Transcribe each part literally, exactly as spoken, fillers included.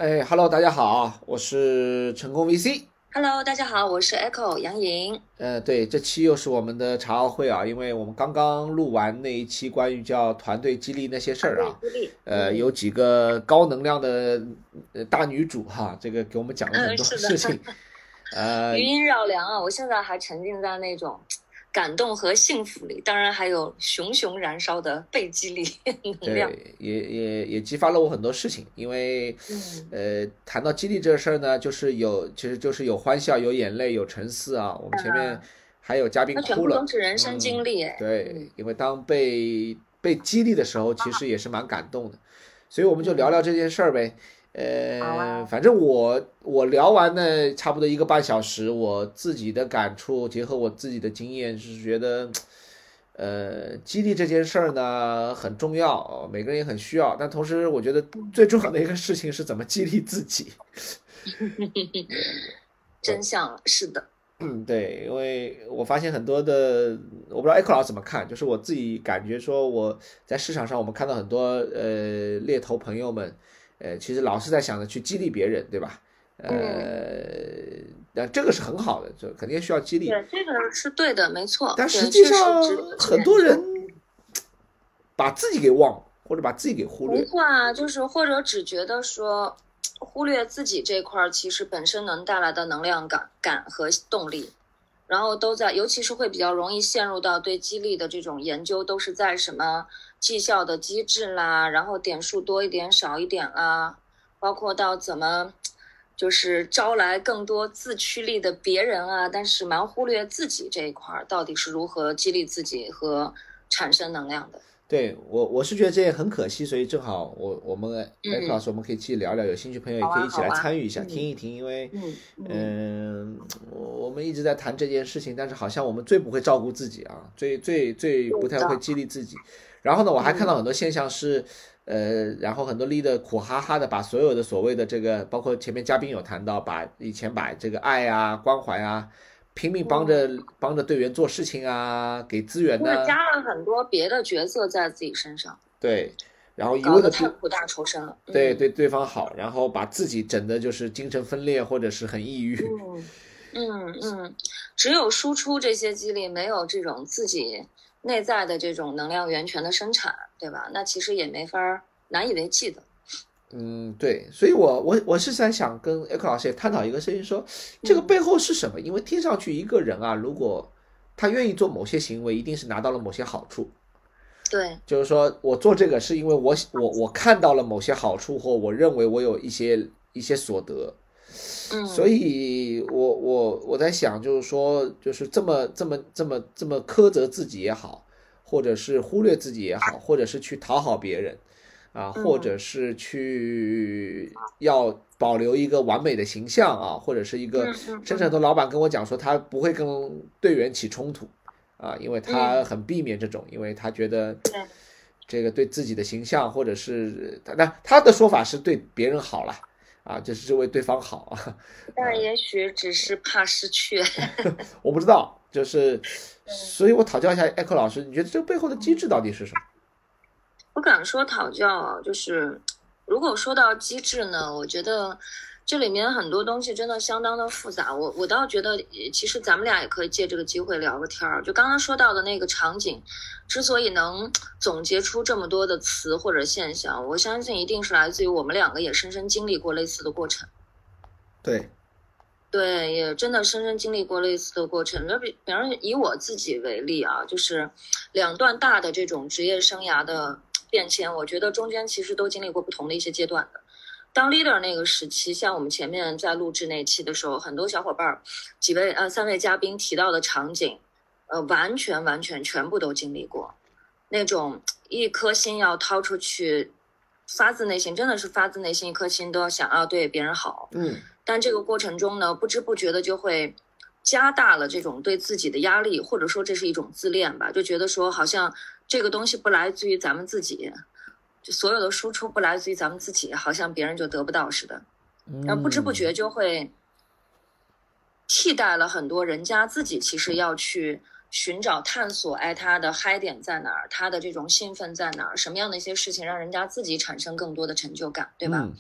哎，Hello，大家好，我是成功 V C。 Hello，大家好，我是 Echo 杨莹。 呃，对，这期又是我们的茶话会啊，因为我们刚刚录完那一期关于叫团队激励那些事团儿啊， 队激励， 呃， 嗯有几个高能量的呃大女主哈，这个给我们讲了很嗯， 多是的， 事情。呃， 余音绕梁啊！我现在还沉浸在那种感动和幸福里，当然还有熊熊燃烧的被激励能量。 对，也也也激发了我很多事情，因为， 嗯呃，谈到激励这事儿呢，就是有，其实就是有欢笑，有眼泪，有沉思啊。我们前面嗯， 还有嘉宾那全哭了， 部都是人生嗯， 经历哎。 对， 嗯因为当被被激励的时候，其实也是蛮感动的，所以我们就聊嗯， 聊这件事儿呗。 好啊。 呃，反正我我聊完呢，差不多一个半小时，我自己的感触，结合我自己的经验，是觉得。呃，激励这件事儿呢很重要，每个人也很需要，但同时我觉得最重要的一个事情是怎么激励自己。 真相了，是的。 嗯，对，因为我发现很多的，我不知道艾克老师怎么看，就是我自己感觉说我在市场上，我们看到很多呃猎头朋友们，呃，其实老是在想着去激励别人，对吧？ 嗯， 呃，那这个是很好的，就肯定需要激励， 对，这个是对的，没错，对， 但实际确实值上得去很多人研究。 把自己给忘了，或者把自己给忽没略。 错啊，就是或者只觉得说，忽略自己这块儿，其实本身能带来的能量感感和动力，然后都在，尤其是会比较容易陷入到对激励的这种研究，都是在什么绩效的机制啦，然后点数多一点少一点啦，包括到怎么就是招来更多自驱力的别人啊，但是蛮忽略自己这一块儿，到底是如何激励自己和产生能量的。 对我，我是觉得这也很可惜，所以正好我我们艾克老嗯， 师，我们可以去聊聊，有兴趣朋友也好啊， 可以一起来好啊。 参与一下，听嗯一听，因为， 嗯嗯。 嗯，我们一直在谈这件事情，但是好像我们最不会照顾自己啊，最最最不太会对的， 激励自己。然后呢，我还看到嗯很多现象是，呃，然后很多 leader 苦哈哈的把所有的所谓的这个，包括前面嘉宾有谈到，把以前把这个爱啊、关怀啊，拼命帮嗯， 着帮着队员做事情啊，给资源就是呢、 加了很多别的角色在自己身上， 对，然后一搞得味的对太苦大仇深了。嗯对对对方好，然后把自己整的就是精神分裂或者是很抑郁。 嗯嗯嗯，只有输出这些激励，没有这种自己内在的这种能量源泉的生产，对吧？那其实也没法儿难以为继的。 嗯，对，所以我我我是在想跟 Echo 老师也探讨一个事情说，这个嗯， 背后是什么？因为听上去一个人啊，如果他愿意做某些行为，一定是拿到了某些好处。 对， 就是说我做这个是因为我我我看到了某些好处，或我认为我有一些一些所得，所嗯以我我我在想，就是说，就是这么这么这么这么苛责自己也好，或者是忽略自己也好，或者是去讨好别人啊，或嗯者是去要保留一个完美的形象啊，或者是一个， 嗯嗯甚至很多嗯老板跟我讲说，他不会跟队员起冲突啊，因为他嗯， 很避免这种，因为他觉得对， 这个对自己的形象，或者是他那他的说法是对别人好了啊，就是是为对方好啊。 但也许只是怕失去。 我不知道，就是所以我讨教一下艾克老师，你觉得这背后的机制到底是什么？ 不敢说讨教啊，就是如果说到机制呢，我觉得这里面很多东西真的相当的复杂。我我倒觉得，其实咱们俩也可以借这个机会聊个天儿。就刚刚说到的那个场景，之所以能总结出这么多的词或者现象，我相信一定是来自于我们两个也深深经历过类似的过程。 对， 对，也真的深深经历过类似的过程。那比比方以我自己为例啊，就是两段大的这种职业生涯的变迁，我觉得中间其实都经历过不同的一些阶段的。当 leader 那个时期，像我们前面在录制那期的时候，很多小伙伴几位呃三位嘉宾提到的场景，呃，完全完全全部都经历过，那种一颗心要掏出去，发自内心，真的是发自内心，一颗心都要想要对别人好。 嗯但这个过程中呢，不知不觉的就会加大了这种对自己的压力，或者说这是一种自恋吧，就觉得说好像这个东西不来自于咱们自己，就所有的输出不来自于咱们自己，好像别人就得不到似的，然后不知不嗯觉就会替代了很多人家自己其实要去寻找探索，哎，他的嗨点在哪儿，他的这种兴奋在哪儿，什么样的一些事情让人家自己产生更多的成就感，对吧？ 嗯，对，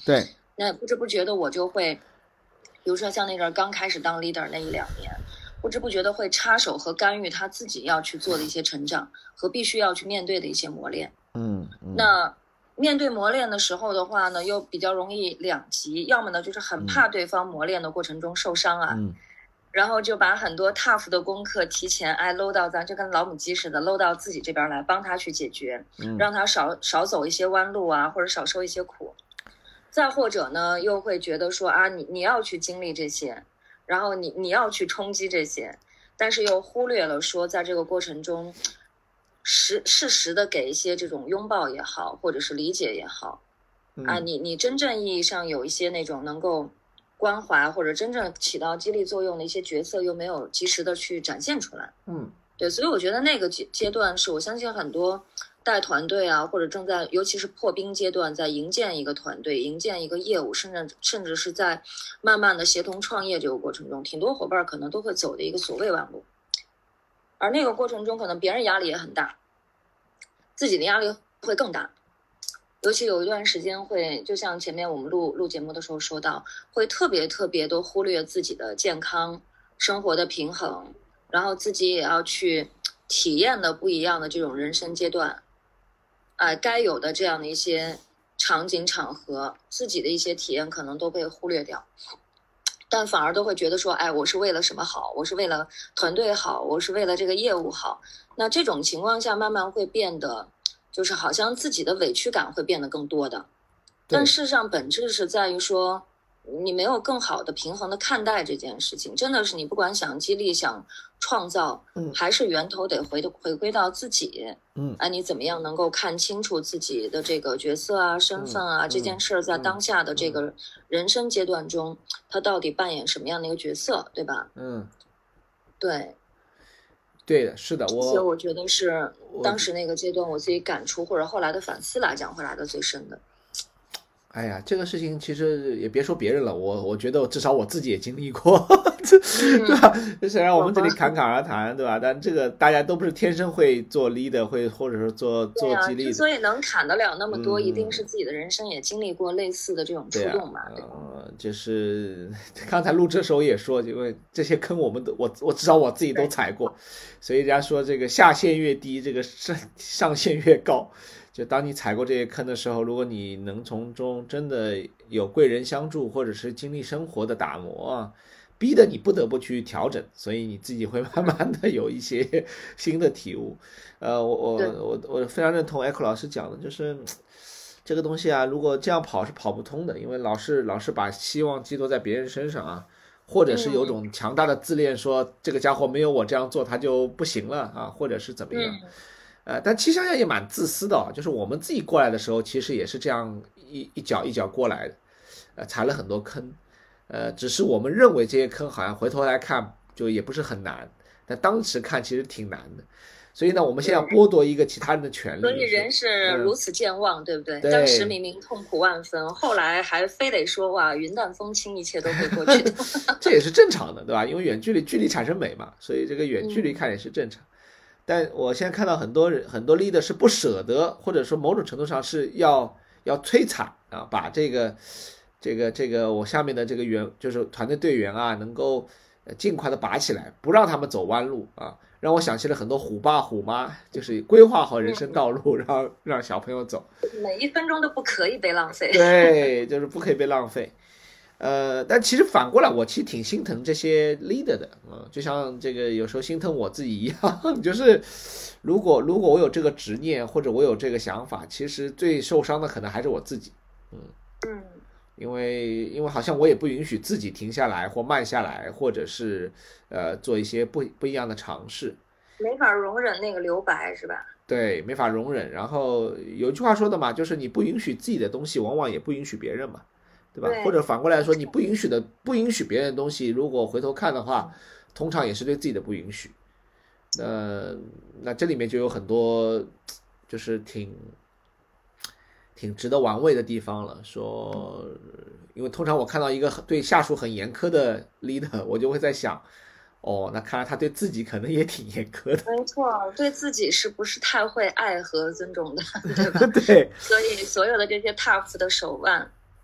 那不知不觉的我就会，比如说像那阵儿刚开始当 leader 那一两年，不知不觉的会插手和干预他自己要去做的一些成长和必须要去面对的一些磨练。 嗯，嗯那面对磨练的时候的话呢，又比较容易两极，要么呢就是很怕对方磨练的过程中受伤啊， 嗯然后就把很多 tough 的功课提前哎搂到咱就跟老母鸡似的搂到自己这边来，帮他去解决， 嗯让他少少走一些弯路啊，或者少受一些苦。再或者呢，又会觉得说啊，你你要去经历这些，然后你你要去冲击这些，但是又忽略了说，在这个过程中，实适时的给一些这种拥抱也好，或者是理解也好，啊， 嗯你你真正意义上有一些那种能够关怀或者真正起到激励作用的一些角色，又没有及时的去展现出来。 嗯对，所以我觉得那个阶阶段是我相信很多带团队啊，或者正在尤其是破冰阶段，在营建一个团队、营建一个业务，甚至甚至是在慢慢的协同创业这个过程中，挺多伙伴可能都会走的一个所谓弯路。而那个过程中，可能别人压力也很大，自己的压力会更大。尤其有一段时间会，就像前面我们录录节目的时候说到，会特别特别都忽略自己的健康、生活的平衡，然后自己也要去体验的不一样的这种人生阶段，啊、呃，该有的这样的一些场景场合，自己的一些体验可能都被忽略掉。但反而都会觉得说，哎，我是为了什么好？我是为了团队好，我是为了这个业务好。那这种情况下，慢慢会变得，就是好像自己的委屈感会变得更多的。但事实上，本质是在于说，你没有更好的平衡的看待这件事情。真的是你不管想激励、想创造， 嗯， 还是源头得回回归到自己。 嗯， 啊，你怎么样能够看清楚自己的这个角色啊、身份啊， 嗯、 这件事儿在当下的这个人生阶段中，他到底扮演什么样的一个角色，对吧？ 嗯， 对， 对的，是的，我所以我觉得是当时那个阶段我自己感触或者后来的反思来讲会来的最深的。 哎呀，这个事情其实也别说别人了，我我觉得至少我自己也经历过，对吧？虽然我们这里侃侃而谈，对吧？但这个大家都不是天生会做 leader，会或者说做做激励的。 之所以能侃得了那么多，嗯、一定是自己的人生也经历过类似的这种触动嘛。 对啊，呃，就是刚才录制的时候也说，因为这些坑我们都我我至少我自己都踩过，所以人家说这个下限越低，这个上上限越高。就当你踩过这些坑的时候，如果你能从中真的有贵人相助，或者是经历生活的打磨啊，逼得你不得不去调整，所以你自己会慢慢的有一些新的体悟。呃，我我我我非常认同 Echo 老师讲的，就是这个东西啊，如果这样跑是跑不通的，因为老是老是把希望寄托在别人身上啊，或者是有种强大的自恋，说这个家伙没有我这样做他就不行了啊，或者是怎么样。呃，但其实想想也蛮自私的啊，就是我们自己过来的时候，其实也是这样一一脚一脚过来的，呃，踩了很多坑，呃，只是我们认为这些坑好像回头来看就也不是很难，但当时看其实挺难的，所以呢，我们现在剥夺一个其他人的权利， 所以人是如此健忘，嗯、对不对？ 对， 当时明明痛苦万分，后来还非得说哇，云淡风轻，一切都会过去的， 这也是正常的，对吧？因为远距离距离产生美嘛，所以这个远距离看也是正常。嗯，但我现在看到很多人很多 leader 是不舍得，或者说某种程度上是要要摧残啊，把这个这个这个我下面的这个员就是团队队员啊，能够尽快的拔起来，不让他们走弯路啊，让我想起了很多虎爸虎妈，就是规划好人生道路，然后让小朋友走， 每一分钟都不可以被浪费。 对，就是不可以被浪费。呃，但其实反过来，我其实挺心疼这些 leader 的，嗯，就像这个有时候心疼我自己一样，就是如果如果我有这个执念或者我有这个想法，其实最受伤的可能还是我自己，嗯嗯， 因为因为好像我也不允许自己停下来或慢下来，或者是呃做一些不不一样的尝试， 没法容忍那个留白是吧？ 对，没法容忍。然后有一句话说的嘛，就是你不允许自己的东西，往往也不允许别人嘛。对吧？ 对， 或者反过来说，你不允许的、不允许别人的东西，如果回头看的话，通常也是对自己的不允许。那那这里面就有很多，就是挺挺值得玩味的地方了。说，因为通常我看到一个对下属很严苛的 leader， 我就会在想，哦，那看来他对自己可能也挺严苛的。 没错，对自己是不是太会爱和尊重的，对吧？ 对， 所以所有的这些 tough 的手腕。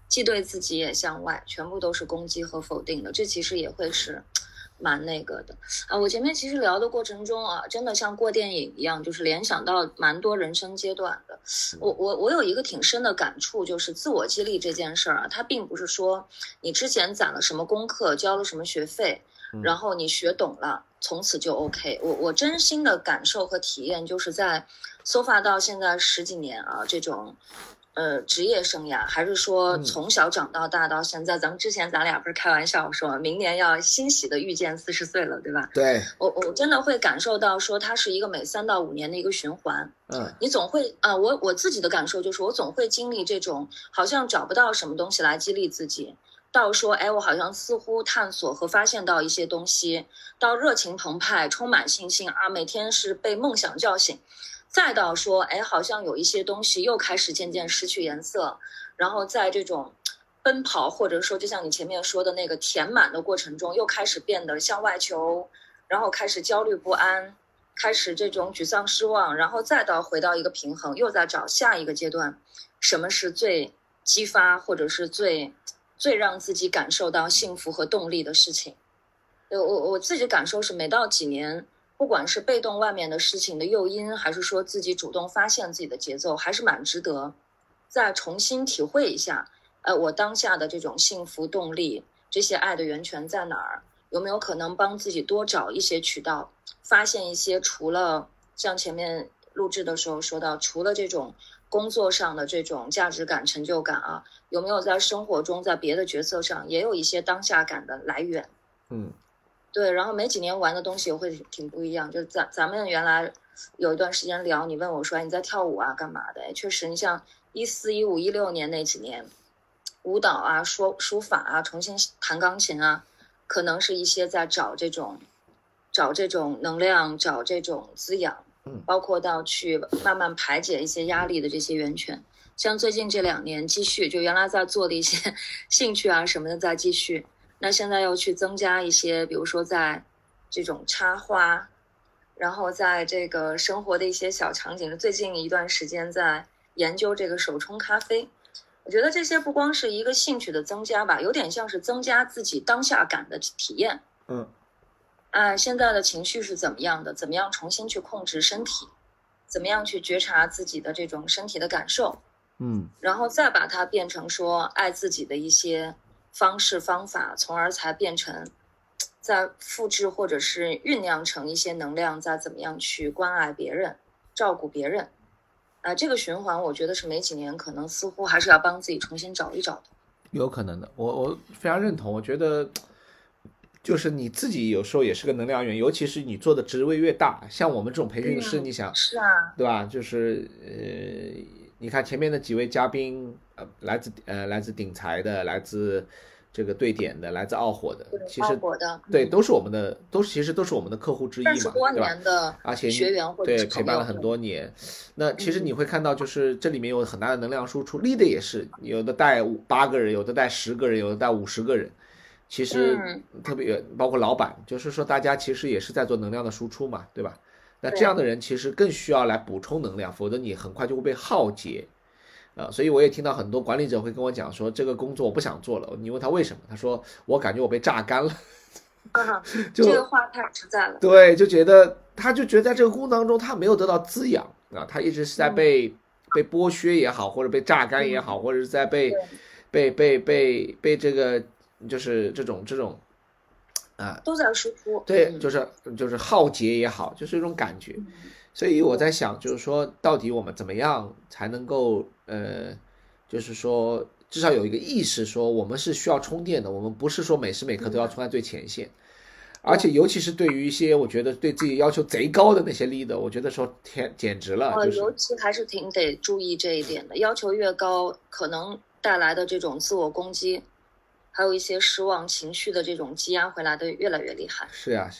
既对自己也向外，全部都是攻击和否定的，这其实也会是蛮那个的啊。我前面其实聊的过程中啊，真的像过电影一样，就是联想到蛮多人生阶段的。我我我有一个挺深的感触，就是自我激励这件事儿啊，它并不是说你之前攒了什么功课，交了什么学费，然后你学懂了，从此就 OK。我我真心的感受和体验，就是在so far到现在十几年啊，这种。呃，职业生涯，还是说从小长到大到现在，嗯、咱们之前咱俩不是开玩笑说，明年要欣喜的遇见四十岁了，对吧？ 对， 我我真的会感受到说，它是一个每三到五年的一个循环。 嗯， 你总会啊、呃，我我自己的感受就是，我总会经历这种好像找不到什么东西来激励自己，到说，哎，我好像似乎探索和发现到一些东西，到热情澎湃，充满信心啊，每天是被梦想叫醒。再到说，哎，好像有一些东西又开始渐渐失去颜色，然后在这种奔跑或者说就像你前面说的那个填满的过程中，又开始变得向外求，然后开始焦虑不安，开始这种沮丧失望，然后再到回到一个平衡，又在找下一个阶段，什么是最激发或者是最最让自己感受到幸福和动力的事情。我我自己感受是，每到几年。不管是被动外面的事情的诱因，还是说自己主动发现自己的节奏，还是蛮值得再重新体会一下。呃，我当下的这种幸福动力，这些爱的源泉在哪儿？有没有可能帮自己多找一些渠道，发现一些除了像前面录制的时候说到，除了这种工作上的这种价值感、成就感啊，有没有在生活中，在别的角色上也有一些当下感的来源？ 嗯。 对，然后每几年玩的东西也会挺不一样。就咱咱们原来有一段时间聊，你问我说你在跳舞啊干嘛的？确实，你像一四一五一六年那几年，舞蹈啊、说书法啊、重新弹钢琴啊，可能是一些在找这种找这种能量、找这种滋养，包括到去慢慢排解一些压力的这些源泉。像最近这两年继续，就原来在做的一些兴趣啊什么的在继续。那现在又去增加一些，比如说在这种插花，然后在这个生活的一些小场景。最近一段时间在研究这个手冲咖啡，我觉得这些不光是一个兴趣的增加吧，有点像是增加自己当下感的体验。 嗯， 啊，现在的情绪是怎么样的？怎么样重新去控制身体？怎么样去觉察自己的这种身体的感受？ 嗯， 然后再把它变成说爱自己的一些方式方法，从而才变成再复制或者是酝酿成一些能量，再怎么样去关爱别人、照顾别人。啊、呃，这个循环我觉得是每几年可能似乎还是要帮自己重新找一找的。 有可能的，我我非常认同。我觉得就是你自己有时候也是个能量源，尤其是你做的职位越大，像我们这种培训师，嗯、你想是啊， 对吧？就是呃，你看前面的几位嘉宾，呃，来自呃来自鼎财的，来自这个对点的，来自傲火的，其实对都是我们的，都其实都是我们的客户之一嘛，对吧？而且学员或者对陪伴了很多年，那其实你会看到，就是这里面有很大的能量输出，力的也是有的带八个人，有的带十个人，有的带五十个人。其实特别包括老板，就是说大家其实也是在做能量的输出嘛，对吧？那这样的人其实更需要来补充能量，否则你很快就会被耗竭。啊，所以我也听到很多管理者会跟我讲说，这个工作我不想做了。你问他为什么，他说我感觉我被榨干了。 啊，就这个话太实在了。 对，就觉得他就觉得在这个工作当中他没有得到滋养啊，他一直是在被、嗯、被剥削也好，或者被榨干也好，嗯、或者是在被被被被被这个就是这种这种啊都在输出。 对，就是就是耗竭也好，就是一种感觉。嗯，所以我在想，就是说，到底我们怎么样才能够，呃，就是说，至少有一个意识，说我们是需要充电的，我们不是说每时每刻都要冲在最前线。而且，尤其是对于一些我觉得对自己要求贼高的那些 leader，我觉得说天简直了，就是尤其还是挺得注意这一点的。要求越高，可能带来的这种自我攻击，还有一些失望情绪的这种积压回来的越来越厉害。 是呀，是呀。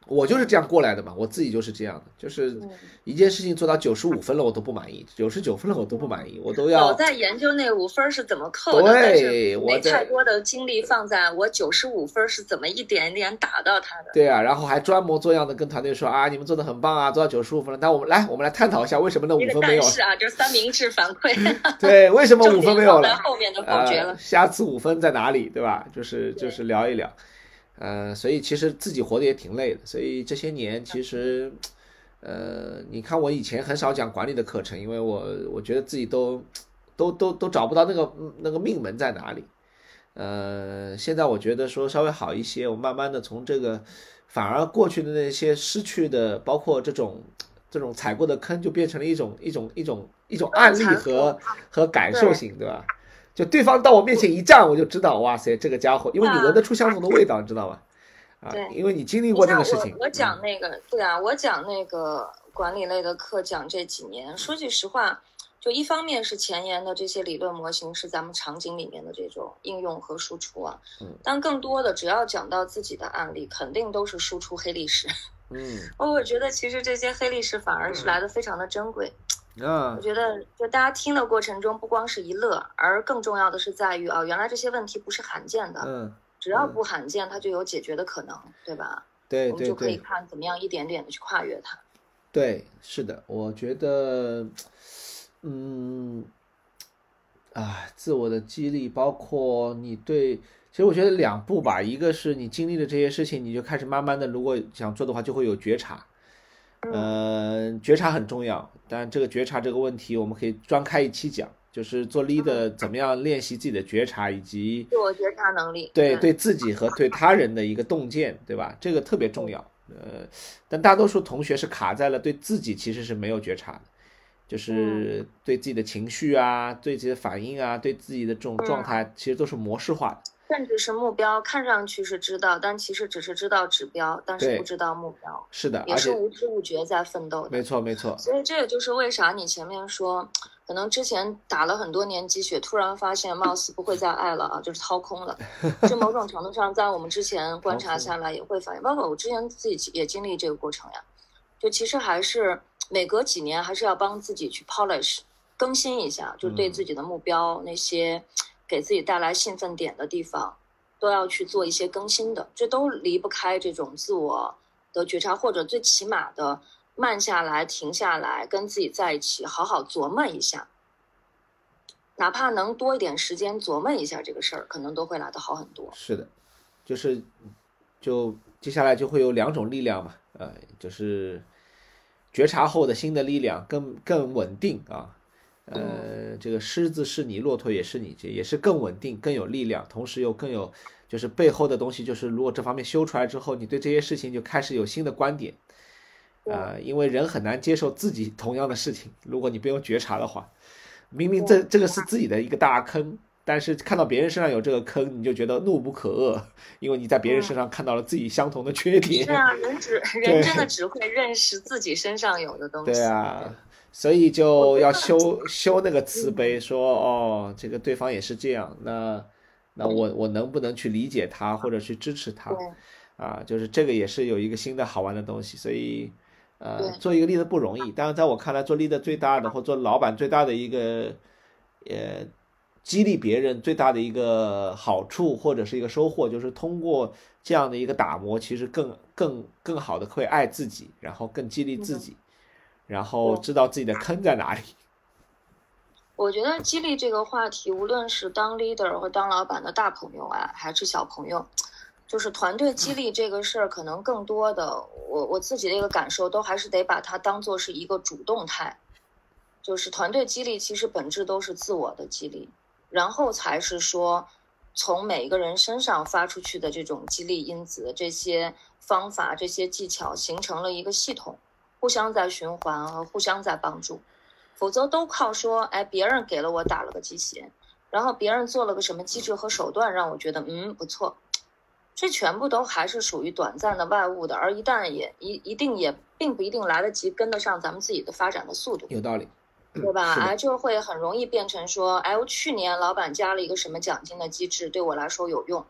我就是这样过来的嘛，我自己就是这样的，就是一件事情做到九十五分了我都不满意，九十九分了我都不满意，我都要老在研究那五分是怎么扣的，但是没太多的精力放在我九十五分是怎么一点一点打到它的。 对啊，然后还专模作样的跟团队说啊，你们做的很棒啊，做到九十五分了，那我们来我们来探讨一下为什么那五分没有。 但是啊，就是三明治反馈。 对，为什么五分没有了？ 后面的否决了、 呃。下次五分在哪里，对吧？就是就是聊一聊。呃，所以其实自己活得也挺累的，所以这些年其实，呃，你看我以前很少讲管理的课程，因为我我觉得自己都都都都找不到那个那个命门在哪里。呃，现在我觉得说稍微好一些，我慢慢的从这个反而过去的那些失去的，包括这种这种踩过的坑，就变成了一种一种一种一种案例和和感受性，对吧？就对方到我面前一站，我就知道，哇塞，这个家伙，因为你闻得出相同的味道，你知道吗？啊，因为你经历过那个事情。 我, 我讲那个、嗯，对啊，我讲那个管理类的课，讲这几年，说句实话，就一方面是前沿的这些理论模型是咱们场景里面的这种应用和输出啊，嗯，但更多的只要讲到自己的案例，肯定都是输出黑历史。嗯，我觉得其实这些黑历史反而是来的非常的珍贵。 啊， 我觉得就大家听的过程中不光是一乐，而更重要的是在于啊，原来这些问题不是罕见的， 嗯， 只要不罕见，它就有解决的可能，对吧？ 对对对， 我们就可以看怎么样一点点的去跨越它。 对，是的，我觉得，嗯，啊，自我的激励，包括你对，其实我觉得两步吧，一个是你经历了这些事情，你就开始慢慢的，如果想做的话，就会有觉察。呃，觉察很重要，但这个觉察这个问题，我们可以专开一期讲，就是做 leader 怎么样练习自己的觉察，以及自我觉察能力， 对对自己和对他人的一个洞见，对吧？这个特别重要。呃，但大多数同学是卡在了对自己其实是没有觉察的，就是对自己的情绪啊，对自己的反应啊，对自己的这种状态，其实都是模式化的。 甚至是目标看上去是知道，但其实只是知道指标，但是不知道目标。 是的， 也是无知无觉在奋斗的。 没错没错。 所以这也就是为啥你前面说，可能之前打了很多年鸡血，突然发现貌似不会再爱了啊，就是掏空了。这某种程度上，在我们之前观察下来也会发现，包括我之前自己也经历这个过程呀。就其实还是每隔几年还是要帮自己去 polish 更新一下，就对自己的目标、嗯、那些给自己带来兴奋点的地方都要去做一些更新的，这都离不开这种自我的觉察，或者最起码的慢下来停下来跟自己在一起好好琢磨一下，哪怕能多一点时间琢磨一下这个事儿，可能都会来得好很多。 是的，就是就接下来就会有两种力量嘛，呃，就是觉察后的新的力量更更稳定啊，呃，这个狮子是你，骆驼也是你，也是更稳定、更有力量，同时又更有，就是背后的东西，就是如果这方面修出来之后，你对这些事情就开始有新的观点，啊、呃，因为人很难接受自己同样的事情，如果你不用觉察的话，明明这这个是自己的一个大坑，但是看到别人身上有这个坑，你就觉得怒不可遏，因为你在别人身上看到了自己相同的缺点。 是啊，人只人真的只会认识自己身上有的东西。 对啊。所以就要修修那个慈悲，说哦，这个对方也是这样，那那我我能不能去理解他，或者去支持他，啊，就是这个也是有一个新的好玩的东西。所以呃，做一个 leader 不容易，当然在我看来，做 leader 最大的或做老板最大的一个呃激励别人最大的一个好处或者是一个收获，就是通过这样的一个打磨，其实更更更好的会爱自己，然后更激励自己。然后知道自己的坑在哪里。 我觉得激励这个话题，无论是当 leader 或当老板的大朋友啊，还是小朋友，就是团队激励这个事儿，可能更多的，我我自己的一个感受，都还是得把它当做是一个主动态。就是团队激励其实本质都是自我的激励，然后才是说从每一个人身上发出去的这种激励因子，这些方法、这些技巧形成了一个系统。互相在循环和互相在帮助，否则都靠说，哎，别人给了我打了个鸡血，然后别人做了个什么机制和手段让我觉得嗯不错，这全部都还是属于短暂的外物的，而一旦也一一定也并不一定来得及跟得上咱们自己的发展的速度。 有道理， 对吧？哎，就会很容易变成说，哎，我去年老板加了一个什么奖金的机制，对我来说有用。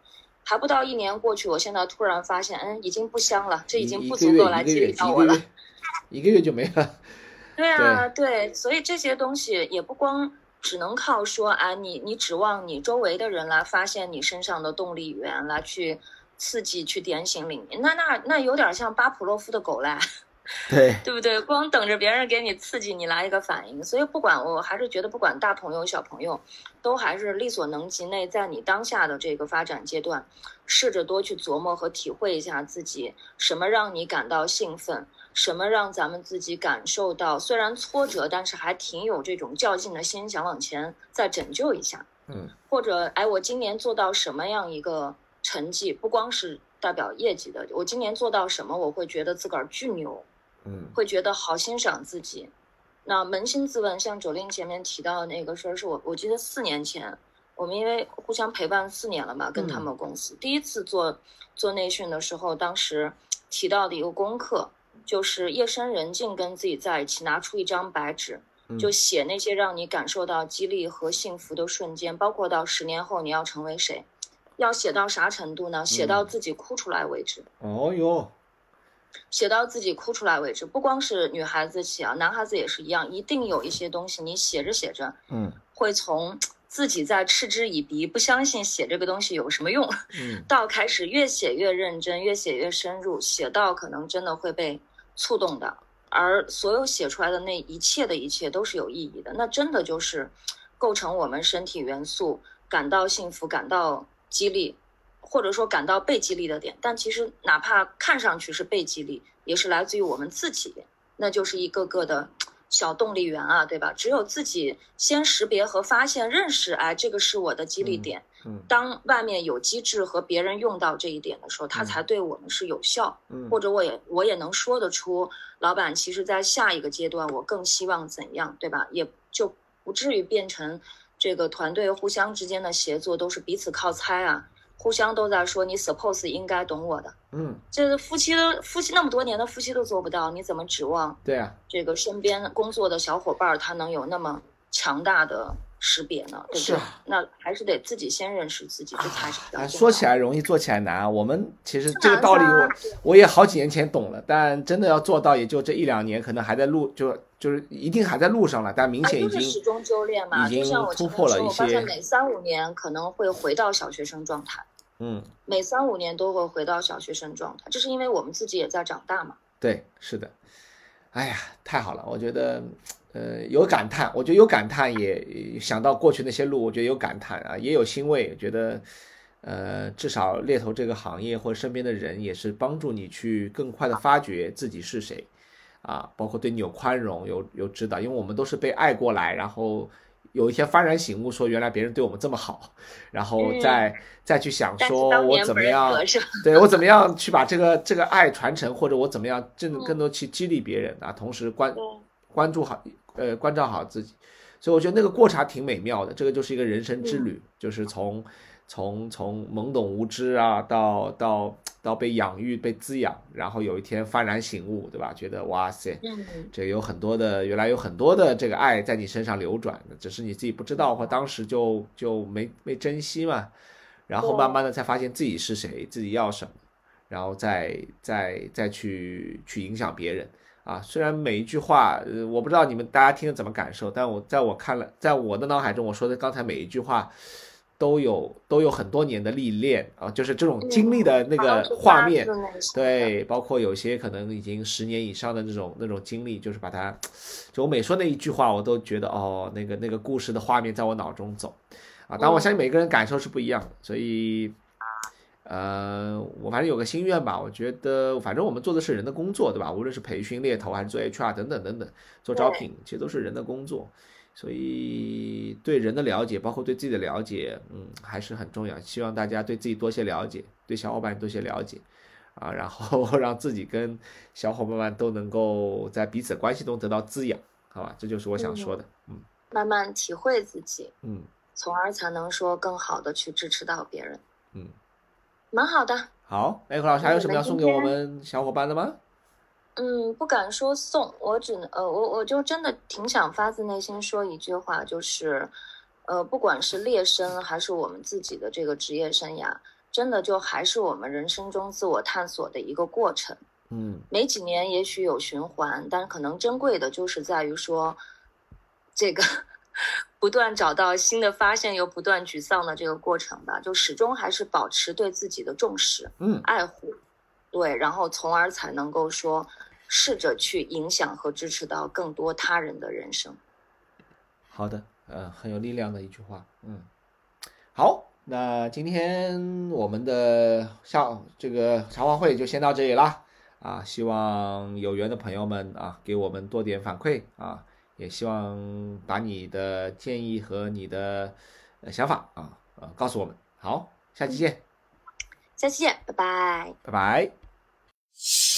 还不到一年过去，我现在突然发现，嗯，已经不香了，这已经不足够来激励到我了。 一个月就没了。 对啊，对，所以这些东西也不光只能靠说，啊，你你指望你周围的人来发现你身上的动力源，来去刺激、去点醒领你，那那那有点像巴甫洛夫的狗嘞。 对对不对？光等着别人给你刺激，你来一个反应。所以不管，我还是觉得不管大朋友小朋友，都还是力所能及内，在你当下的这个发展阶段，试着多去琢磨和体会一下自己什么让你感到兴奋，什么让咱们自己感受到虽然挫折，但是还挺有这种较劲的心，想往前再拯救一下。 嗯， 或者哎，我今年做到什么样一个成绩，不光是代表业绩的，我今年做到什么，我会觉得自个儿巨牛。 嗯， 会觉得好欣赏自己。那扪心自问，像九令前面提到的那个事儿，是我我记得四年前，我们因为互相陪伴四年了嘛，跟他们公司、嗯、第一次做做内训的时候，当时提到的一个功课，就是夜深人静跟自己在一起，拿出一张白纸，就写那些让你感受到激励和幸福的瞬间，包括到十年后你要成为谁，要写到啥程度呢？写到自己哭出来为止。 嗯、哦哟。 写到自己哭出来为止，不光是女孩子写啊，男孩子也是一样，一定有一些东西你写着写着， 嗯， 会从自己在嗤之以鼻，不相信写这个东西有什么用， 嗯， 到开始越写越认真，越写越深入，写到可能真的会被触动的，而所有写出来的那一切的一切都是有意义的，那真的就是构成我们身体元素感到幸福、感到激励。或者说感到被激励的点，但其实哪怕看上去是被激励，也是来自于我们自己，那就是一个个的小动力源啊，对吧？只有自己先识别和发现、认识，哎，这个是我的激励点。 嗯嗯、 当外面有机制和别人用到这一点的时候，它才对我们是有效。 嗯、 或者我也我也能说得出，老板其实在下一个阶段，我更希望怎样，对吧？也就不至于变成这个团队互相之间的协作都是彼此靠猜啊。互相都在说你 suppose 应该懂我的， 嗯， 这夫妻的夫妻那么多年的夫妻都做不到，你怎么指望？ 对啊， 这个身边工作的小伙伴他能有那么强大的识别呢？对不对？那还是得自己先认识自己，这才是比较重要的。 说起来容易，做起来难。我们其实这个道理我我也好几年前懂了，但真的要做到，也就这一两年，可能还在路就。就是一定还在路上了，但明显已经、 啊、就是始终修炼嘛， 已经突破了一些。 我发现每三五年可能会回到小学生状态， 嗯， 每三五年都会回到小学生状态，这是因为我们自己也在长大嘛。 对，是的。哎呀，太好了，我觉得，呃，有感叹，我觉得有感叹，也想到过去那些路，我觉得有感叹啊，也有欣慰，觉得，呃，至少猎头这个行业或者身边的人也是帮助你去更快的发掘自己是谁。啊，包括对你有宽容，有有指导，因为我们都是被爱过来，然后有一天幡然醒悟，说原来别人对我们这么好，然后再、嗯、再去想说我怎么样，对我怎么样去把这个这个爱传承，或者我怎么样真的更多去激励别人啊，同时关关注好呃关照好自己，所以我觉得那个过程挺美妙的，这个就是一个人生之旅，嗯、就是从从从懵懂无知啊到到。到被养育被滋养，然后有一天幡然醒悟，对吧？觉得哇塞，这有很多的原来有很多的这个爱在你身上流转，只是你自己不知道，或当时就就没没珍惜嘛。然后慢慢的才发现自己是谁，自己要什么，然后再再再去去影响别人啊。虽然每一句话，呃，我不知道你们大家听着怎么感受，但我在我看了，在我的脑海中，我说的刚才每一句话。都有都有很多年的历练啊，就是这种经历的那个画面， 嗯、 对，包括有些可能已经十年以上的那种那种经历，就是把它，就我每说那一句话，我都觉得哦，那个那个故事的画面在我脑中走，啊，当然我相信每个人感受是不一样的，所以，呃，我反正有个心愿吧，我觉得反正我们做的是人的工作，对吧？无论是培训猎头还是做 H R 等等等等，做招聘，其实都是人的工作。所以对人的了解，包括对自己的了解，嗯，还是很重要。希望大家对自己多些了解，对小伙伴多些了解，啊，然后让自己跟小伙伴们都能够在彼此关系中得到滋养，好吧？这就是我想说的，嗯，嗯慢慢体会自己， 嗯， 从而才能说更好的去支持到别人， 嗯， 蛮好的。 好，哎，何老师还有什么要送给我们小伙伴的吗？ 嗯，不敢说送，我只能呃，我我就真的挺想发自内心说一句话，就是，呃，不管是猎身还是我们自己的这个职业生涯， 真的就还是我们人生中自我探索的一个过程。 嗯， 每几年也许有循环，但可能珍贵的就是在于说，这个不断找到新的发现又不断沮丧的这个过程吧，就始终还是保持对自己的重视， 嗯， 爱护，对，然后从而才能够说试着去影响和支持到更多他人的人生。 好的，呃，很有力量的一句话。嗯，好，那今天我们的下这个茶话会就先到这里啦。啊，希望有缘的朋友们啊，给我们多点反馈啊，也希望把你的建议和你的呃想法啊，呃，告诉我们。好，下期见， 下期见，拜拜。 拜拜。